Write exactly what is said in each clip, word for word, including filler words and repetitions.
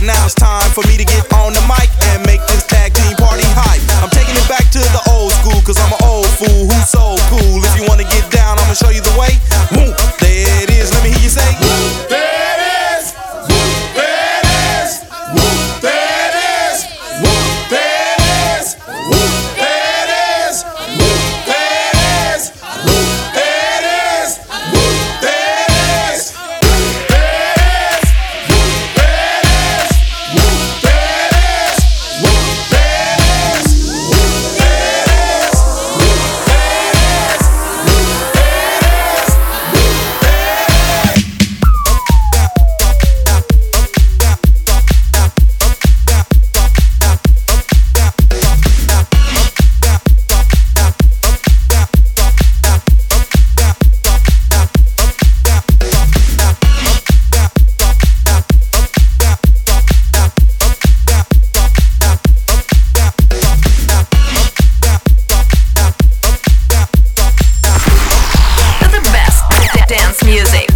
Now it's time for me to get on the mic and make this tag team party hype. I'm taking it back to the old school, cause I'm an old fool who's so cool. If you wanna get down, I'ma show you the way. Woo, there it is, let me hear you say woo, there it is, woo, there it is, woo, there it is, woo, there it is, woo, there it is, woo, there it is, woo, there it is, woo, there it is, woo, there it is, woo, there it is, woo, there it is, woo, there it is, woo, there it is, woo, there it is, woo, The best dance music.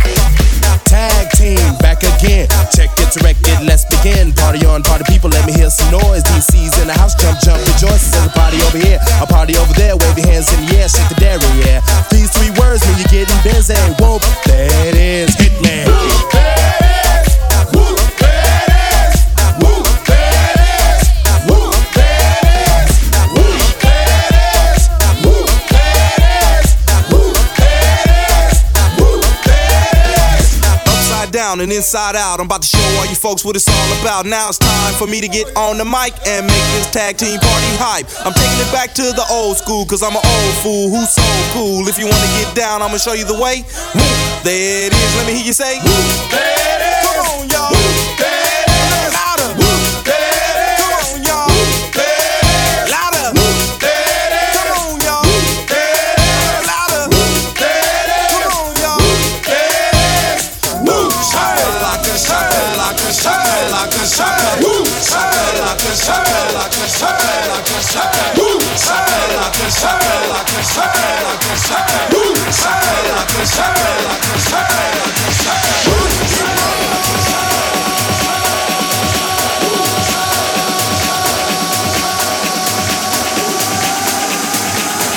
Tag team back again. Check it to record, let's begin. Party on, party people, let me hear some noise. D C's in the house, jump, jump, rejoice. There's a party over here, a party over there. Wave your hands in the air, shake the dairy, yeah. These three words mean you're getting busy. Whoop, there it is, Hitman. Whoop, there it is. Whoop, there it is. Whoop, there it is. Whoop, there it is. Whoop, there it is. Whoop, there it is. Whoop, there it is. Whoop, there it is. upside down and inside out. I'm about to show all you folks what it's all about. Now it's time for me to get on the mic and make this tag team party hype. I'm taking it back to the old school, cause I'm an old fool who's so cool. If you wanna get down, I'ma show you the way. Woo, there it is, let me hear you say woo, there it is. Come on, y'all. Woo, there it is. Louder. Woo, there it is. Come on, y'all. Woo, there it is. Louder. Woo, there it is. Come on, y'all. Woo, there it is. Louder. Woo, there it is. Come on, y'all. Woo, there it is. Woo, shakalaka, shakalaka, shakalaka, shakalaka. Woo, shakalaka, shakalaka, shakalaka, shakalaka. Woo, shakalaka, shakalaka, shakalaka, shakalaka. Woo, shakalaka, shakalaka, shakalaka, shakalaka. Woo,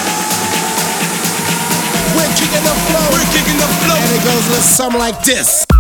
We're kicking the flow. we're kicking the flow. And it goes a little something like this.